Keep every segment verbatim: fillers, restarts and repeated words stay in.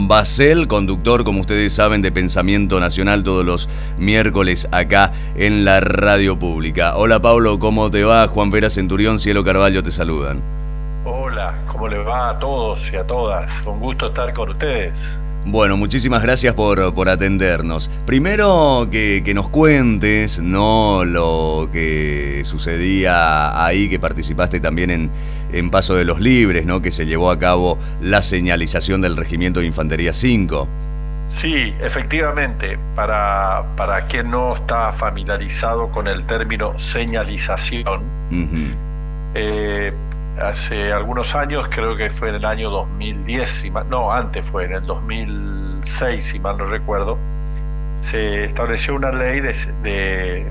Basel, conductor, como ustedes saben, de Pensamiento Nacional todos los miércoles acá en la radio pública. Hola Pablo, ¿cómo te va? Juan Vera Centurión, Cielo Carvalho te saludan. Hola, ¿cómo le va a todos y a todas? Un gusto estar con ustedes. Bueno, muchísimas gracias por, por atendernos. Primero que, que nos cuentes, ¿no?, lo que sucedía ahí, que participaste también en, en Paso de los Libres, ¿no?, que se llevó a cabo la señalización del Regimiento de Infantería cinco. Sí, efectivamente, para, para quien no está familiarizado con el término señalización, uh-huh. eh, hace algunos años, creo que fue en el año dos mil diez, si mal, no, antes fue en el dos mil seis, si mal no recuerdo, se estableció una ley de, de,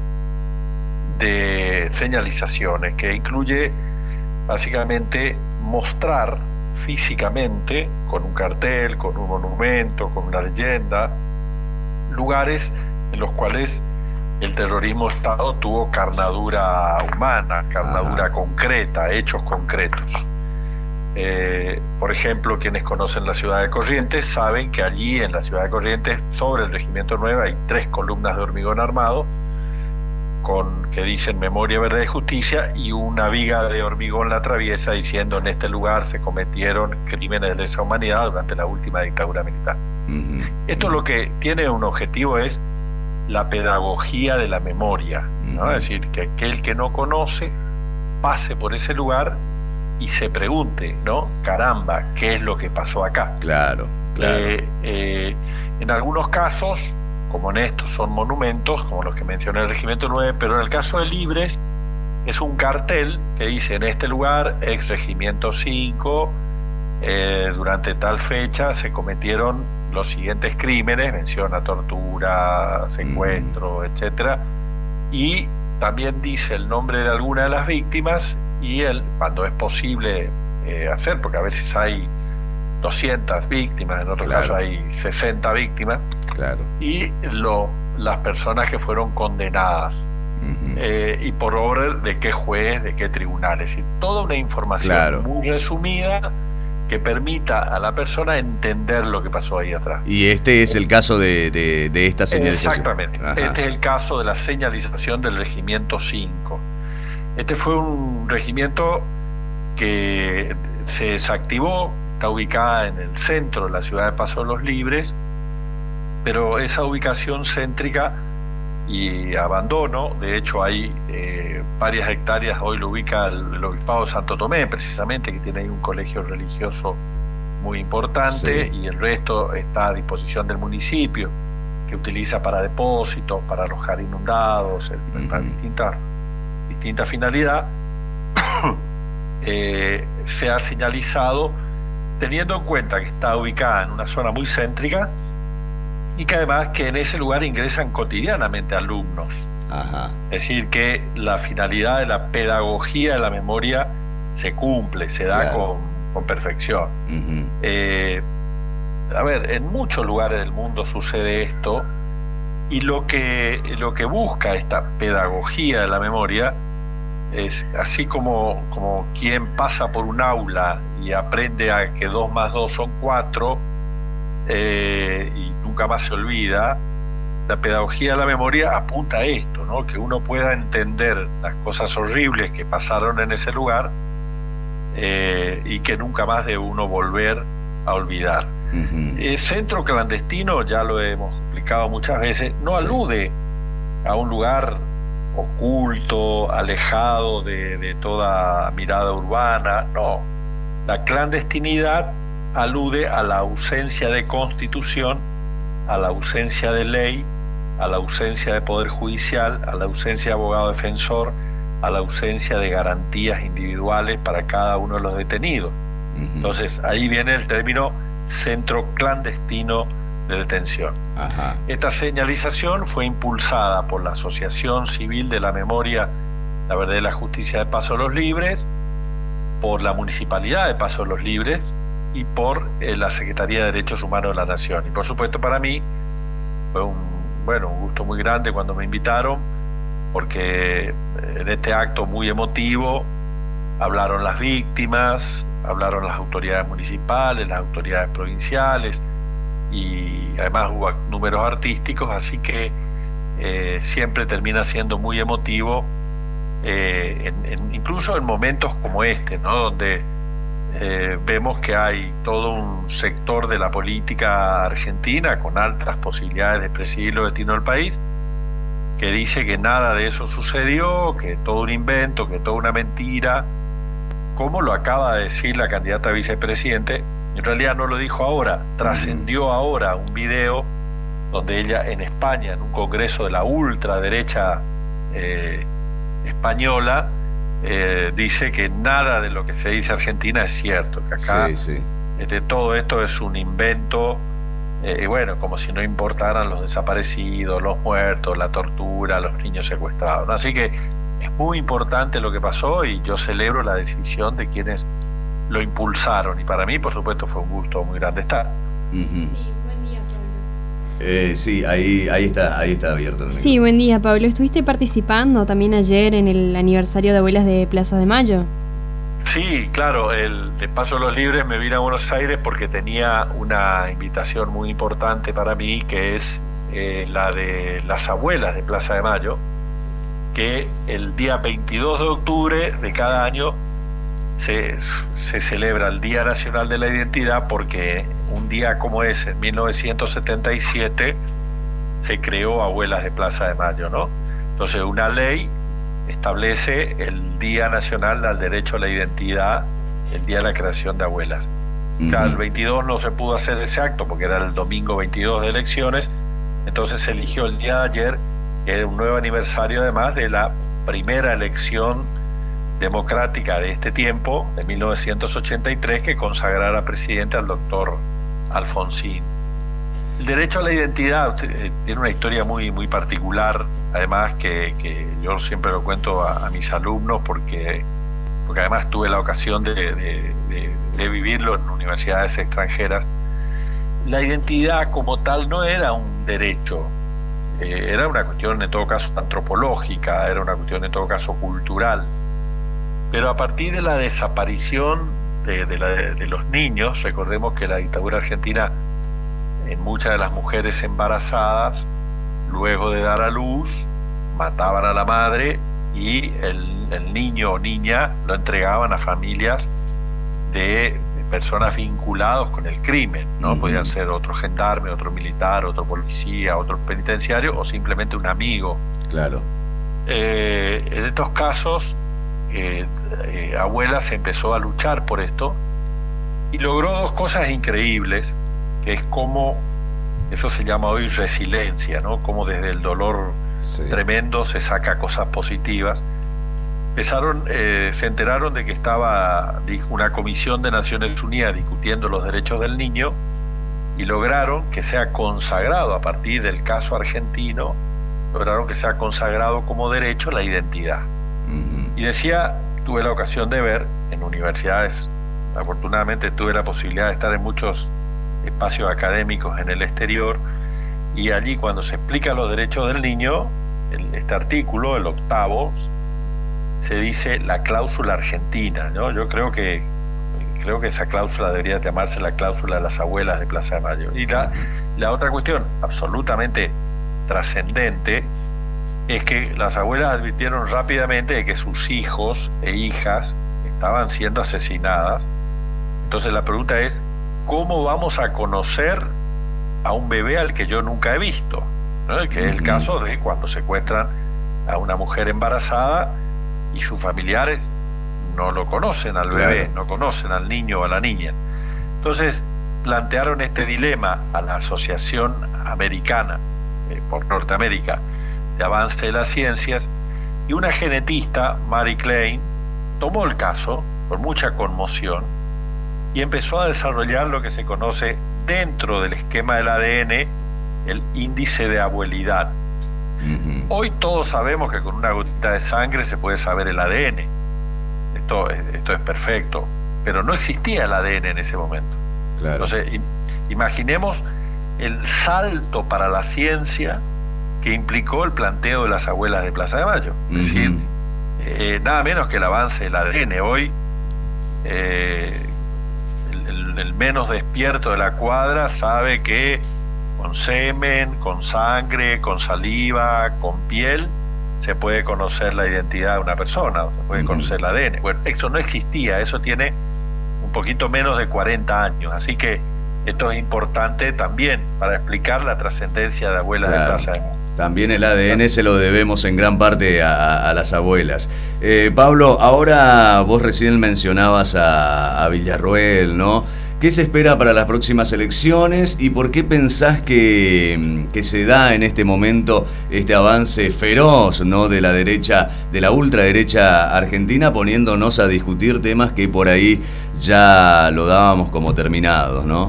de señalizaciones que incluye básicamente mostrar físicamente, con un cartel, con un monumento, con una leyenda, lugares en los cuales el terrorismo Estado tuvo carnadura humana, carnadura Ajá. concreta, hechos concretos. Eh, por ejemplo, quienes conocen la ciudad de Corrientes saben que allí en la ciudad de Corrientes, sobre el Regimiento nueve, hay tres columnas de hormigón armado con que dicen Memoria, Verdad y Justicia, y una viga de hormigón la atraviesa diciendo: en este lugar se cometieron crímenes de lesa humanidad durante la última dictadura militar. Uh-huh. Esto lo que tiene un objetivo es la pedagogía de la memoria, ¿no? Uh-huh. Es decir, que aquel que no conoce pase por ese lugar y se pregunte, ¿no? Caramba, ¿qué es lo que pasó acá? Claro, claro. Eh, eh, en algunos casos, como en estos, son monumentos, como los que mencioné el Regimiento nueve, pero en el caso de Libres es un cartel que dice: en este lugar, ex Regimiento cinco, eh, durante tal fecha se cometieron los siguientes crímenes, menciona tortura, secuestro, mm. etcétera, y también dice el nombre de alguna de las víctimas y el, cuando es posible eh, hacer, porque a veces hay doscientas víctimas, en otros claro. casos hay sesenta víctimas, claro. y lo, las personas que fueron condenadas, uh-huh. eh, y por obra de qué juez, de qué tribunal, es decir, toda una información claro. muy resumida que permita a la persona entender lo que pasó ahí atrás. Y este es el caso de, de, de esta señalización. Exactamente. Ajá. Este es el caso de la señalización del Regimiento cinco. Este fue un regimiento que se desactivó, está ubicada en el centro de la ciudad de Paso de los Libres, pero esa ubicación céntrica y abandono, de hecho hay eh, varias hectáreas, hoy lo ubica el, el Obispado de Santo Tomé, precisamente, que tiene ahí un colegio religioso muy importante, sí. y el resto está a disposición del municipio, que utiliza para depósitos, para alojar inundados, uh-huh. para distintas distinta finalidad. eh, se ha señalizado teniendo en cuenta que está ubicada en una zona muy céntrica y que además que en ese lugar ingresan cotidianamente alumnos. Ajá. Es decir, que la finalidad de la pedagogía de la memoria se cumple, se da claro. con, con perfección. Uh-huh. Eh, a ver, en muchos lugares del mundo sucede esto, y lo que, lo que busca esta pedagogía de la memoria es, así como, como quien pasa por un aula y aprende a que dos más dos son cuatro, eh, y nunca más se olvida, la pedagogía de la memoria apunta a esto, ¿no? Que uno pueda entender las cosas horribles que pasaron en ese lugar, eh, y que nunca más debe uno volver a olvidar. Uh-huh. El centro clandestino, ya lo hemos explicado muchas veces, no sí. alude a un lugar oculto, alejado de, de toda mirada urbana, no. La clandestinidad alude a la ausencia de constitución, a la ausencia de ley, a la ausencia de poder judicial, a la ausencia de abogado defensor, a la ausencia de garantías individuales para cada uno de los detenidos. Uh-huh. Entonces ahí viene el término centro clandestino de detención. Ajá. Esta señalización fue impulsada por la Asociación Civil de la Memoria, la Verdad y la Justicia de Paso de los Libres, por la Municipalidad de Paso de los Libres y por eh, la Secretaría de Derechos Humanos de la Nación. Y por supuesto para mí fue un, bueno, un gusto muy grande cuando me invitaron, porque en este acto muy emotivo hablaron las víctimas, hablaron las autoridades municipales, las autoridades provinciales, y además hubo números artísticos, así que eh, siempre termina siendo muy emotivo, eh, en, en, incluso en momentos como este, ¿no? Donde eh, vemos que hay todo un sector de la política argentina con altas posibilidades de presidir los destinos del país, que dice que nada de eso sucedió, que todo un invento, que toda una mentira, como lo acaba de decir la candidata a vicepresidente. En realidad no lo dijo ahora, trascendió ahora un video donde ella en España, en un congreso de la ultraderecha eh, española, eh, dice que nada de lo que se dice Argentina es cierto, que acá sí, sí. Este, todo esto es un invento, eh, y bueno, como si no importaran los desaparecidos, los muertos, la tortura, los niños secuestrados, ¿no? Así que es muy importante lo que pasó y yo celebro la decisión de quienes lo impulsaron, y para mí, por supuesto, fue un gusto muy grande estar. Uh-huh. Sí, buen día, Pablo. Eh, sí, ahí, ahí está, ahí está abierto el Sí, micrófono. Buen día, Pablo. ¿Estuviste participando también ayer en el aniversario de Abuelas de Plaza de Mayo? Sí, claro, el de Paso de los Libres me vine a Buenos Aires porque tenía una invitación muy importante para mí, que es eh, la de las Abuelas de Plaza de Mayo, que el día veintidós de octubre de cada año Se, se celebra el Día Nacional de la Identidad, porque un día como ese, en mil novecientos setenta y siete, se creó Abuelas de Plaza de Mayo, ¿no? Entonces una ley establece el Día Nacional al Derecho a la Identidad, el día de la creación de Abuelas. Uh-huh. Claro, el veintidós no se pudo hacer exacto porque era el domingo veintidós de elecciones, entonces se eligió el día de ayer, que era un nuevo aniversario además de la primera elección democrática de este tiempo, de mil novecientos ochenta y tres, que consagrara presidente al doctor Alfonsín. El derecho a la identidad eh, tiene una historia muy, muy particular, además que, que yo siempre lo cuento a, a mis alumnos, porque, porque además tuve la ocasión de, de, de, de vivirlo en universidades extranjeras. La identidad como tal no era un derecho, eh, era una cuestión en todo caso antropológica, era una cuestión en todo caso cultural. Pero a partir de la desaparición de, de, la, de los niños, recordemos que la dictadura argentina, en muchas de las mujeres embarazadas, luego de dar a luz, mataban a la madre y el, el niño o niña lo entregaban a familias de, de personas vinculados con el crimen, ¿no? Uh-huh. Podían ser otro gendarme, otro militar, otro policía, otro penitenciario o simplemente un amigo. Claro. Eh, en estos casos, Eh, eh, Abuelas empezó a luchar por esto y logró dos cosas increíbles, que es como, eso se llama hoy resiliencia, ¿no? Como desde el dolor sí. tremendo se saca cosas positivas. Empezaron, eh, se enteraron de que estaba una comisión de Naciones Unidas discutiendo los derechos del niño y lograron que sea consagrado, a partir del caso argentino, lograron que sea consagrado como derecho la identidad. Y decía, tuve la ocasión de ver en universidades, afortunadamente tuve la posibilidad de estar en muchos espacios académicos en el exterior, y allí cuando se explican los derechos del niño, el, este artículo, el octavo, se dice la cláusula argentina, ¿no? Yo creo que creo que esa cláusula debería llamarse la cláusula de las Abuelas de Plaza de Mayo. Y la, la otra cuestión absolutamente trascendente es que las abuelas advirtieron rápidamente de que sus hijos e hijas estaban siendo asesinadas. Entonces la pregunta es, ¿cómo vamos a conocer a un bebé al que yo nunca he visto? ¿No? Que es el caso de cuando secuestran a una mujer embarazada y sus familiares no lo conocen al claro. bebé, no conocen al niño o a la niña. Entonces plantearon este dilema a la Asociación Americana eh, por Norteamérica de Avance de las Ciencias, y una genetista, Mary Klein, tomó el caso con mucha conmoción y empezó a desarrollar lo que se conoce dentro del esquema del A D N, el índice de abuelidad. Uh-huh. Hoy todos sabemos que con una gotita de sangre se puede saber el A D N. Esto, esto es perfecto, pero no existía el A D N en ese momento. Claro. Entonces, imaginemos el salto para la ciencia que implicó el planteo de las Abuelas de Plaza de Mayo. Es uh-huh. decir, eh, nada menos que el avance del A D N. Hoy, eh, el, el el, el menos despierto de la cuadra sabe que con semen, con sangre, con saliva, con piel, se puede conocer la identidad de una persona, se puede conocer el A D N. Bueno, eso no existía, eso tiene un poquito menos de cuarenta años, así que esto es importante también para explicar la trascendencia de Abuelas claro. de Plaza de Mayo. También el A D N se lo debemos en gran parte a, a las abuelas. Eh, Pablo, ahora vos recién mencionabas a, a Villarroel, ¿no? ¿Qué se espera para las próximas elecciones y por qué pensás que, que se da en este momento este avance feroz, ¿no? de la derecha, de la ultraderecha argentina, poniéndonos a discutir temas que por ahí ya lo dábamos como terminados, ¿no?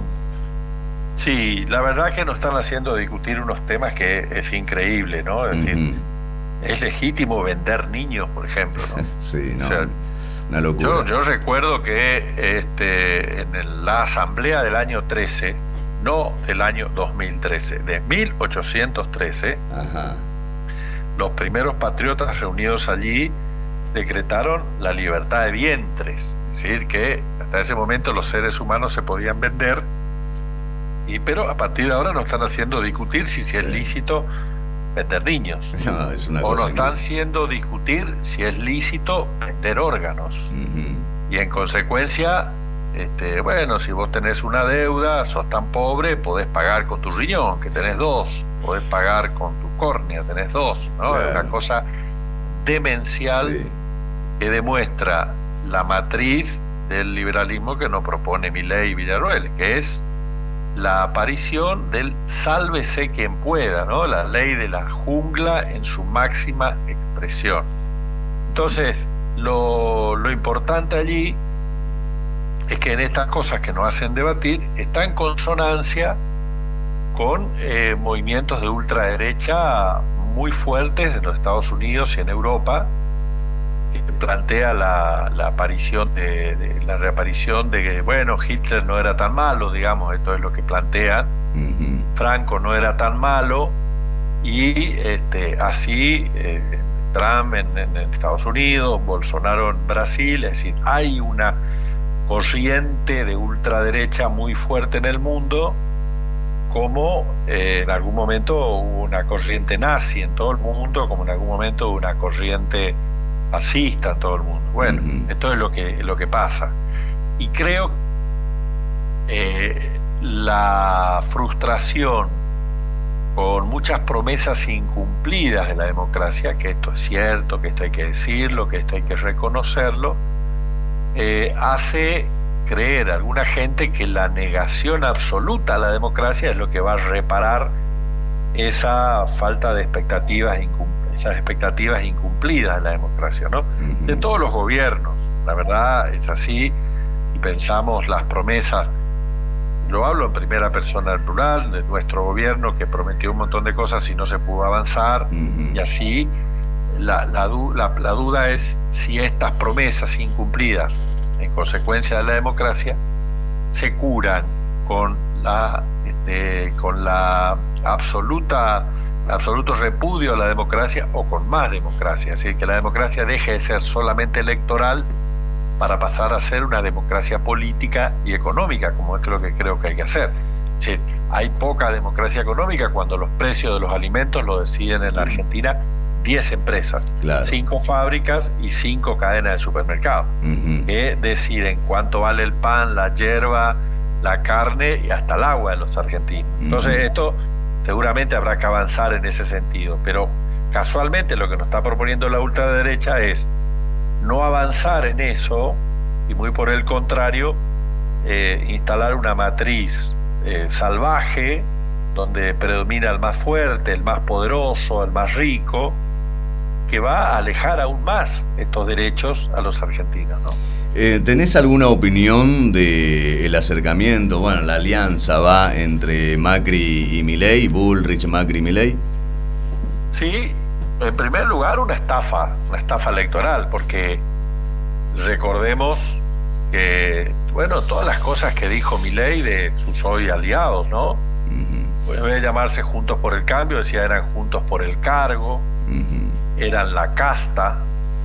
Sí, la verdad que nos están haciendo discutir unos temas que es increíble, ¿no? Es decir, uh-huh. es legítimo vender niños, por ejemplo, ¿no? Sí, no, o sea, una locura. Yo, yo recuerdo que este, en el, la asamblea del año trece, no del año dos mil trece, de mil ochocientos trece, Ajá. los primeros patriotas reunidos allí decretaron la libertad de vientres, es decir, que hasta ese momento los seres humanos se podían vender. Y, pero a partir de ahora nos están haciendo discutir si, si sí. es lícito vender niños. No, es una o cosa nos están que... haciendo discutir si es lícito vender órganos. Uh-huh. Y en consecuencia, este, bueno, si vos tenés una deuda, sos tan pobre, podés pagar con tu riñón, que tenés dos. Podés pagar con tu córnea, tenés dos, ¿no? Claro. Es una cosa demencial sí. que demuestra la matriz del liberalismo que nos propone Milei y Villarroel, que es la aparición del sálvese quien pueda, ¿no? La ley de la jungla en su máxima expresión. Entonces, lo, lo importante allí es que en estas cosas que nos hacen debatir está en consonancia con eh, movimientos de ultraderecha muy fuertes en los Estados Unidos y en Europa, que plantea la, la aparición de, de la reaparición de que, bueno, Hitler no era tan malo, digamos, esto es lo que plantean, uh-huh. Franco no era tan malo, y este, así eh, Trump en, en, en Estados Unidos, Bolsonaro en Brasil, es decir, hay una corriente de ultraderecha muy fuerte en el mundo, como eh, en algún momento hubo una corriente nazi en todo el mundo, como en algún momento hubo una corriente fascista en todo el mundo. Bueno, uh-huh. esto es lo que, lo que pasa. Y creo eh, la frustración con muchas promesas incumplidas de la democracia, que esto es cierto, que esto hay que decirlo, que esto hay que reconocerlo, eh, hace creer a alguna gente que la negación absoluta a la democracia es lo que va a reparar esa falta de expectativas incumplidas. Esas expectativas incumplidas de la democracia, ¿no? Uh-huh. De todos los gobiernos, la verdad es así, y pensamos las promesas, lo hablo en primera persona del plural, de nuestro gobierno que prometió un montón de cosas y no se pudo avanzar, uh-huh. y así la, la, la, la duda es si estas promesas incumplidas en consecuencia de la democracia se curan con la, este, con la absoluta absoluto repudio a la democracia o con más democracia, es decir, que la democracia deje de ser solamente electoral para pasar a ser una democracia política y económica, como es lo que creo que hay que hacer. Es decir, hay poca democracia económica cuando los precios de los alimentos lo deciden en la Argentina diez empresas, claro. cinco fábricas y cinco cadenas de supermercados, uh-huh. que deciden cuánto vale el pan, la hierba, la carne y hasta el agua de los argentinos. Uh-huh. Entonces esto seguramente habrá que avanzar en ese sentido, pero casualmente lo que nos está proponiendo la ultraderecha es no avanzar en eso y muy por el contrario eh, instalar una matriz eh, salvaje donde predomina el más fuerte, el más poderoso, el más rico, que va a alejar aún más estos derechos a los argentinos, ¿no? Eh, ¿Tenés alguna opinión de el acercamiento, bueno, la alianza va entre Macri y Milei, Bullrich, Macri y Milei? Sí, en primer lugar una estafa, una estafa electoral, porque recordemos que, bueno, todas las cosas que dijo Milei de sus hoy aliados, ¿no? Uh-huh. Pues debe llamarse Juntos por el Cambio, decía eran Juntos por el Cargo, uh-huh. eran la casta,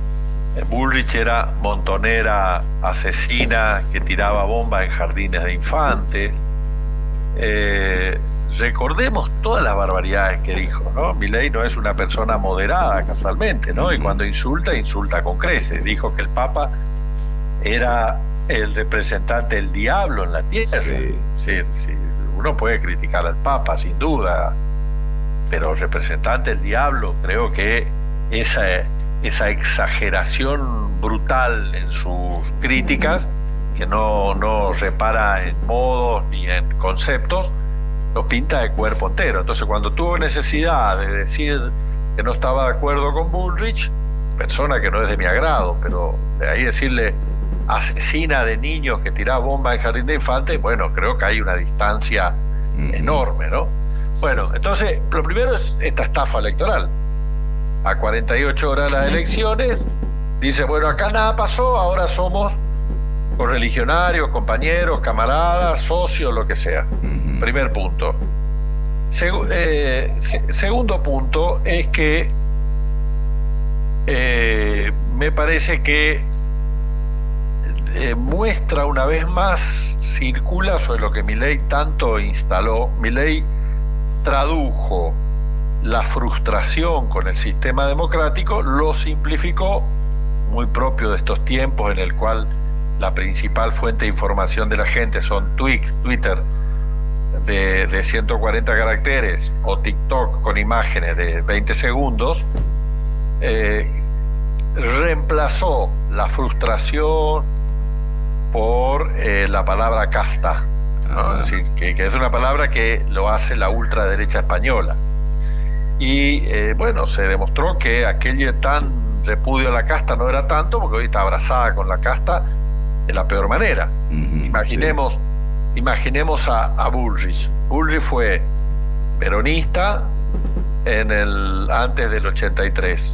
Bullrich era montonera asesina que tiraba bombas en jardines de infantes. Eh, recordemos todas las barbaridades que dijo, ¿no? Milei no es una persona moderada, casualmente, ¿no? Y cuando insulta, insulta con creces. Dijo que el Papa era el representante del diablo en la tierra. Sí. Sí, sí. Uno puede criticar al Papa, sin duda, pero representante del diablo, creo que esa, esa exageración brutal en sus críticas, que no, no repara en modos ni en conceptos, lo pinta de cuerpo entero. Entonces, cuando tuvo necesidad de decir que no estaba de acuerdo con Bullrich, persona que no es de mi agrado, pero de ahí decirle asesina de niños que tiraba bombas en jardín de infantes, bueno, creo que hay una distancia mm-hmm. enorme, ¿no? Bueno, entonces, lo primero es esta estafa electoral. A cuarenta y ocho horas de las elecciones, dice, bueno, acá nada pasó, ahora somos correligionarios, compañeros, camaradas, socios, lo que sea. Uh-huh. Primer punto. Segu- eh, se- segundo punto es que eh, me parece que eh, muestra una vez más, circula sobre lo que Milei tanto instaló. Milei tradujo la frustración con el sistema democrático, lo simplificó, muy propio de estos tiempos en el cual la principal fuente de información de la gente son tweets, Twitter de, de ciento cuarenta caracteres o TikTok con imágenes de veinte segundos, eh, reemplazó la frustración por eh, la palabra casta, ¿no? Es decir, que, que es una palabra que lo hace la ultraderecha española. Y eh, bueno, se demostró que aquel tan repudio a la casta no era tanto, porque hoy está abrazada con la casta de la peor manera. Uh-huh, imaginemos, sí. imaginemos a, a Bullrich. Bullrich fue peronista en el antes del ochenta y tres.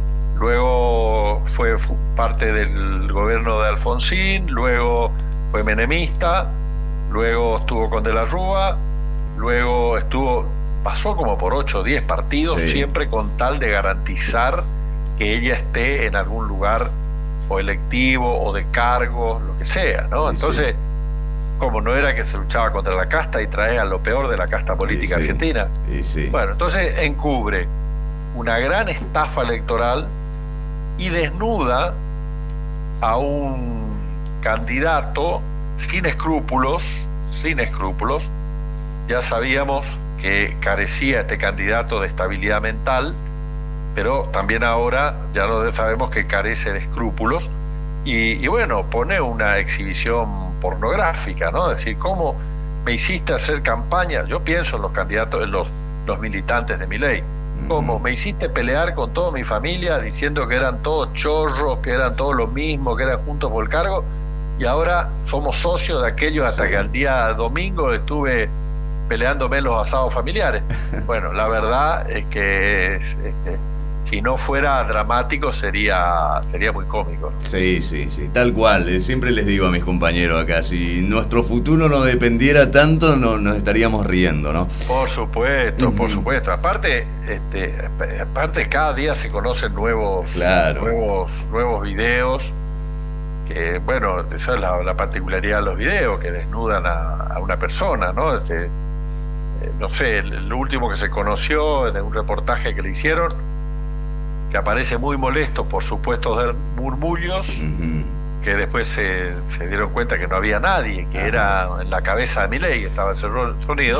Luego fue parte del gobierno de Alfonsín, luego fue menemista, luego estuvo con De la Rúa, luego estuvo, pasó como por ocho o diez partidos, sí. siempre con tal de garantizar que ella esté en algún lugar o electivo o de cargo, lo que sea, ¿no? Sí, entonces, sí. como no era que se luchaba contra la casta y traía lo peor de la casta política sí, sí. argentina, sí, sí. bueno, entonces encubre una gran estafa electoral y desnuda a un candidato sin escrúpulos, sin escrúpulos. Ya sabíamos que carecía este candidato de estabilidad mental, pero también ahora ya no sabemos que carece de escrúpulos y, y bueno, pone una exhibición pornográfica, ¿no? Es decir, ¿cómo me hiciste hacer campaña? Yo pienso en los candidatos, en los, los militantes de Milei. ¿Cómo me hiciste pelear con toda mi familia diciendo que eran todos chorros, que eran todos los mismos, que eran juntos por el cargo, y ahora somos socios de aquellos hasta sí. que al día domingo estuve peleándome en los asados familiares? Bueno, la verdad es que este, si no fuera dramático sería sería muy cómico. Sí, sí, sí, tal cual. Siempre les digo a mis compañeros acá, si nuestro futuro no dependiera tanto, no nos estaríamos riendo, ¿no? Por supuesto, uh-huh. por supuesto. Aparte, este, aparte cada día se conocen nuevos, claro. nuevos, nuevos videos. Que bueno, esa es la, la particularidad de los videos, que desnudan a, a una persona, ¿no? Este, eh, no sé, el, el último que se conoció en un reportaje que le hicieron, que aparece muy molesto por supuestos murmullos, uh-huh. que después se, se dieron cuenta que no había nadie, que uh-huh. era en la cabeza de Milei, estaba ese sonido,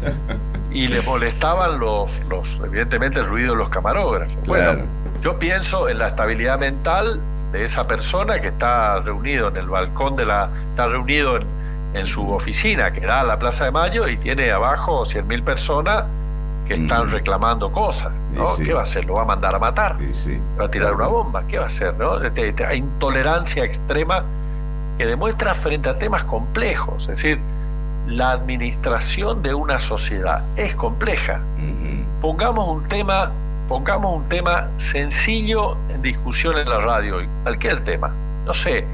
y le molestaban los, los, evidentemente el ruido de los camarógrafos. Claro. Bueno, yo pienso en la estabilidad mental de esa persona que está reunido en el balcón de la, está reunido en, en su oficina que da a la Plaza de Mayo y tiene abajo cien mil personas que están reclamando cosas, ¿no? Sí. ¿Qué va a hacer? ¿Lo va a mandar a matar? Sí, sí. ¿Va a tirar una bomba? ¿Qué va a hacer? ¿No? Hay intolerancia extrema que demuestra frente a temas complejos. Es decir, la administración de una sociedad es compleja. Uh-huh. Pongamos un tema, pongamos un tema sencillo en discusión en la radio, cualquier tema. No sé,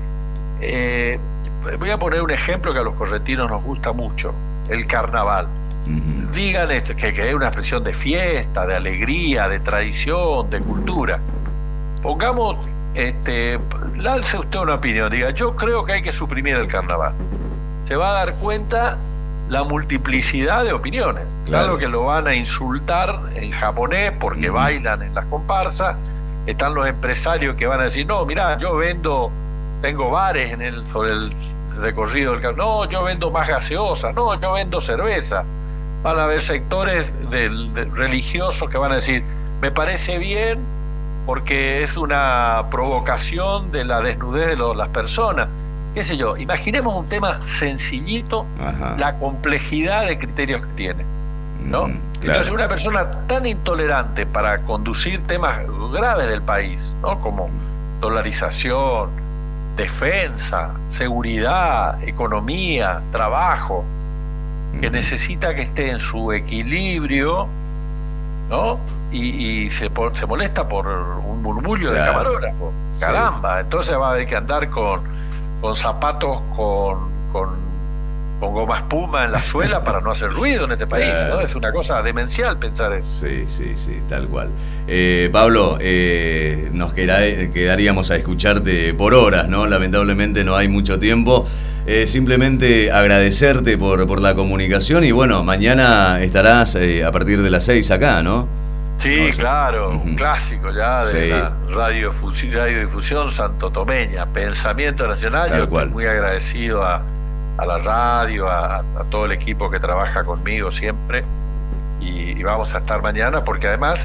eh, voy a poner un ejemplo que a los correntinos nos gusta mucho, el carnaval. Uh-huh. Digan esto, que, que es una expresión de fiesta, de alegría, de tradición, de cultura. Pongamos este, lance usted una opinión, diga, yo creo que hay que suprimir el carnaval. Se va a dar cuenta la multiplicidad de opiniones. Claro, claro que lo van a insultar en japonés porque uh-huh. bailan en las comparsas. Están los empresarios que van a decir, no, mirá, yo vendo, tengo bares en el, sobre el recorrido del carnaval. No, yo vendo más gaseosa. No, yo vendo cerveza. Van a haber sectores del, de, religiosos que van a decir, me parece bien porque es una provocación de la desnudez de lo, las personas. Qué sé yo, imaginemos un tema sencillito, ajá. la complejidad de criterios que tiene, ¿no? Mm, claro. Entonces una persona tan intolerante para conducir temas graves del país, ¿no? Como dolarización, defensa, seguridad, economía, trabajo, que mm. necesita que esté en su equilibrio, ¿no? Y, y se, por, se molesta por un murmullo claro. de camarógrafo, caramba, sí. Entonces va a haber que andar con con zapatos con, con, con goma espuma en la suela para no hacer ruido en este país, claro. ¿no? Es una cosa demencial pensar eso. Sí, sí, sí, tal cual. Eh, Pablo, eh, nos queda, quedaríamos a escucharte por horas, ¿no? Lamentablemente no hay mucho tiempo. Eh, simplemente agradecerte por, por la comunicación y bueno, mañana estarás eh, a partir de las seis acá, ¿no? Sí, o sea, claro, uh-huh. un clásico ya de sí. la radio, radiodifusión santotomeña, Pensamiento Nacional. Tal Yo cual. Estoy muy agradecido a, a la radio, a, a todo el equipo que trabaja conmigo siempre y, y vamos a estar mañana porque además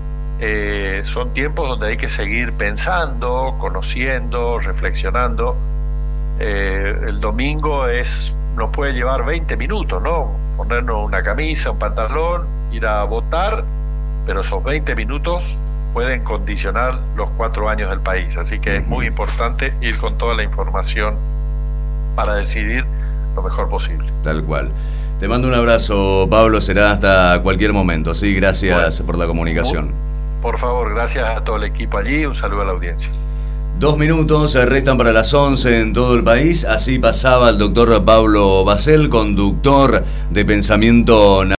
eh, son tiempos donde hay que seguir pensando, conociendo, reflexionando. Eh, el domingo es nos puede llevar veinte minutos, ¿no? Ponernos una camisa, un pantalón, ir a votar, pero esos veinte minutos pueden condicionar los cuatro años del país. Así que es muy importante ir con toda la información para decidir lo mejor posible. Tal cual. Te mando un abrazo, Pablo, será hasta cualquier momento. Sí, gracias bueno, por la comunicación. Por favor, gracias a todo el equipo allí, un saludo a la audiencia. Dos minutos se restan para las once en todo el país. Así pasaba el doctor Pablo Basel, conductor de Pensamiento Nacional.